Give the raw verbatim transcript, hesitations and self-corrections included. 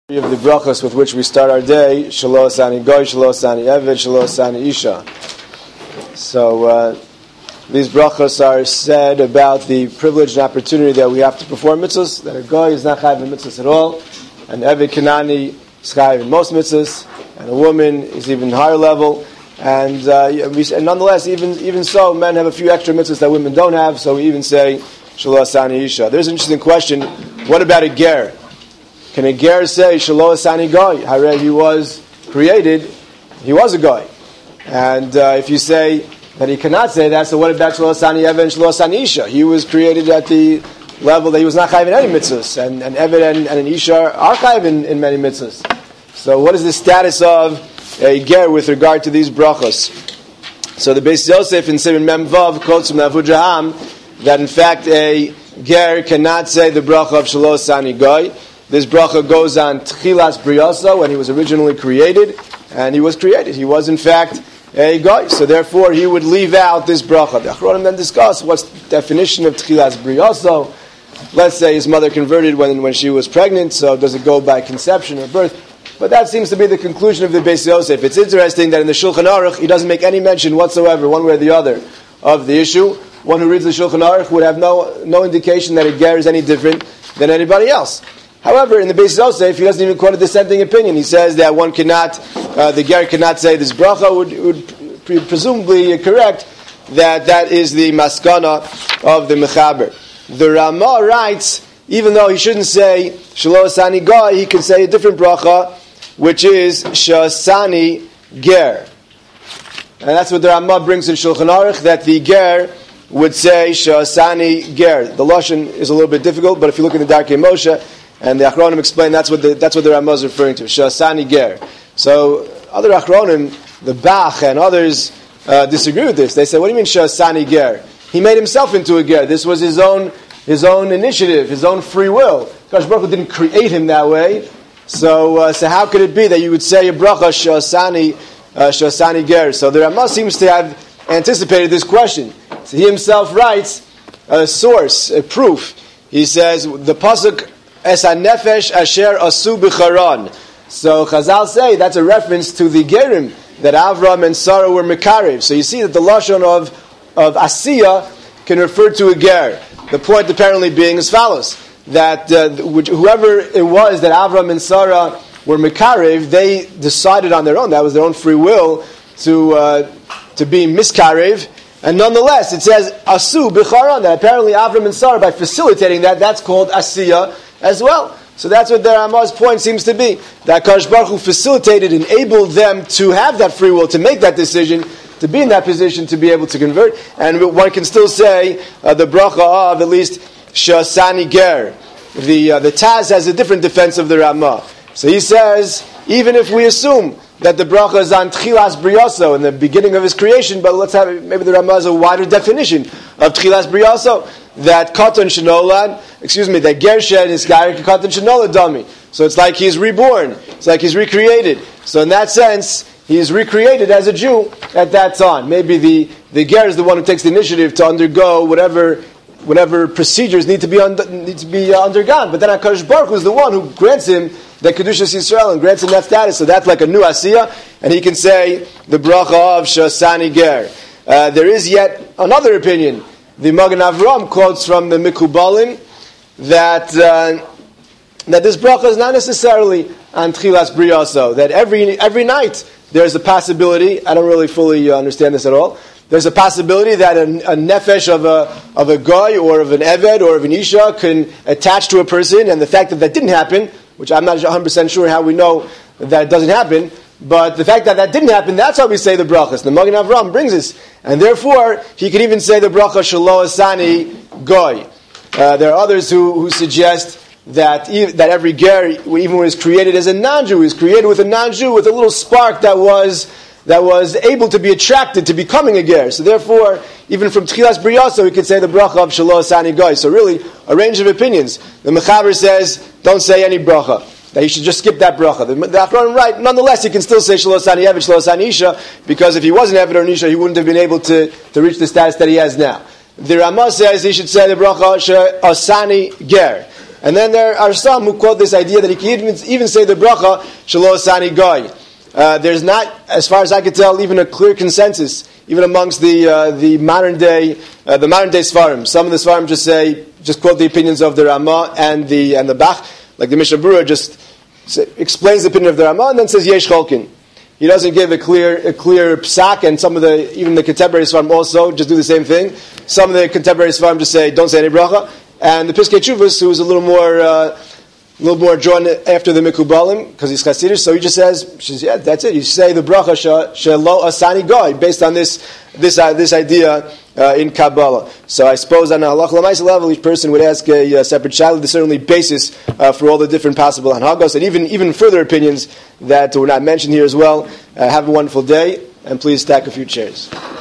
Of the brachos with which we start our day, Shelo Asani Goy, Shelo Asani Eved, Shelo Asani Isha. So uh, these brachos are said about the privilege and opportunity that we have to perform mitzvahs, that a Goy is not chayav in mitzvahs at all, and Eved Kanani is chayav in most mitzvahs, and a woman is even higher level, and, uh, we, and nonetheless, even even so, men have a few extra mitzvahs that women don't have, so we even say Shelo Asani Isha. There's an interesting question, what about a ger? Can a ger say, Shelo Asani Goy? Hare, he was created, he was a Goy. And uh, if you say that he cannot say that, so what about Shelo Asani Eved and Shelo Asani Isha? He was created at the level that he was not chayav in any mitzvahs. And, and Eved and, and an Isha are chayav in, in many mitzvahs. So what is the status of a ger with regard to these brachos? So the Beis Yosef in Siman Mem Vav quotes from Avu Jaham that in fact a ger cannot say the bracha of Shelo Asani Goy. This bracha goes on Tchilas Briyasa, when he was originally created, and he was created. He was in fact a Goy, so therefore he would leave out this bracha. The Achronim then discuss what's the definition of Tchilas Briyasa. Let's say his mother converted when, when she was pregnant, so does it go by conception or birth? But that seems to be the conclusion of the Beis Yosef. It's interesting that in the Shulchan Aruch, he doesn't make any mention whatsoever, one way or the other, of the issue. One who reads the Shulchan Aruch would have no, no indication that a ger is any different than anybody else. However, in the Beis Yosef, he doesn't even quote a dissenting opinion. He says that one cannot, uh, the ger cannot say this bracha, would, would pre- presumably correct that that is the maskana of the Mechaber. The Ramah writes, even though he shouldn't say Shelo Asani Goy, he can say a different bracha, which is Shasani Ger. And that's what the Ramah brings in Shulchan Aruch, that the ger would say Shasani Ger. The Lashon is a little bit difficult, but if you look in the Darkei Moshe, and the Achronim explain that's what the that's what the Ramah is referring to, Shasani Ger. So other Achronim, the Bach and others uh, disagree with this. They say, what do you mean Shasani Ger? He made himself into a ger. This was his own his own initiative, his own free will. Kadosh Baruch Hu didn't create him that way. So uh, so how could it be that you would say a bracha Shasani uh, Shasani Ger? So the Ramah seems to have anticipated this question. So he himself writes a source, a proof. He says the pasuk Es ha-nefesh asher asu b'charan. So Chazal say that's a reference to the gerim that Avram and Sarah were mekarev. So you see that the lashon of of asiya can refer to a ger. The point apparently being as follows: that uh, whoever it was that Avram and Sarah were mekarev, they decided on their own. That was their own free will to uh, to be miskarev. And nonetheless, it says asu b'charan. That apparently Avram and Sarah, by facilitating that, that's called asiya as well. So that's what the Ramah's point seems to be. That Kadosh Baruch Hu facilitated, enabled them to have that free will, to make that decision, to be in that position, to be able to convert. And one can still say uh, the bracha of at least Shasani Ger. The uh, the Taz has a different defense of the Ramah. So he says, even if we assume that the bracha is on Tchilas Briyaso, in the beginning of his creation, but let's have, maybe the Ramah has a wider definition of Tchilas Briyaso, that Katan Shenolad, excuse me, that Gershed is Garik Katan Shenolad Dami. So it's like he's reborn. It's like he's recreated. So in that sense, he is recreated as a Jew at that time. Maybe the, the Ger is the one who takes the initiative to undergo whatever whatever procedures need to be under, need to be uh, undergone. But then HaKadosh Baruch Hu is the one who grants him that Kedushas Yisrael and grants him that status. So that's like a new Asiyah, and he can say the bracha of Shasani Ger. Uh, there is yet another opinion. The Magen Avram quotes from the Mikubalim that uh, that this bracha is not necessarily on Tchilas Briyaso. That every every night there's a possibility. I don't really fully understand this at all. There's a possibility that a, a nefesh of a of a goy or of an eved or of an isha can attach to a person, and the fact that that didn't happen, which I'm not one hundred percent sure how we know that it doesn't happen, but the fact that that didn't happen, that's how we say the brachas. The Magen Avram brings us, and therefore he could even say the bracha Shelo Asani Goy. Uh, there are others who, who suggest that ev- that every ger, even when he's created as a non-Jew, is created with a non-Jew with a little spark that was that was able to be attracted to becoming a ger. So therefore, even from Tchilas Briyaso, we could say the bracha of Shelo Asani Goy. So really, a range of opinions. The Mechaber says, don't say any bracha. That you should just skip that bracha. The, the Achronim right, nonetheless, he can still say Shelo Asani Eved, Shelo Asani Isha, because if he wasn't Eved or an Isha, he wouldn't have been able to, to reach the status that he has now. The Ramah says he should say the bracha Asani Ger. And then there are some who quote this idea that he can even, even say the bracha, Shelo Asani Goy. Uh, there's not, as far as I could tell, even a clear consensus, even amongst the uh, the modern day uh, the modern day Svarim. Some of the Svarim just say, just quote the opinions of the Ramah and the and the Bach, like the Mishnah Berurah just say, explains the opinion of the Ramah and then says Yesh Cholkin. He doesn't give a clear a clear psak, and some of the even the contemporary Svarim also just do the same thing. Some of the contemporary Svarim just say don't say any bracha, and the Piskei Teshuvos, who is a little more. Uh, A little more drawn after the Mikubalim, because he's Hasidish, so he just says, yeah, that's it. You say the bracha Shelo Asani Goy, based on this this uh, this idea uh, in Kabbalah. So I suppose on a halach l'maisa level, each person would ask a, a separate shaila. There's certainly basis uh, for all the different possible hanhagos, and even even further opinions that were not mentioned here as well. Uh, have a wonderful day, and please stack a few chairs.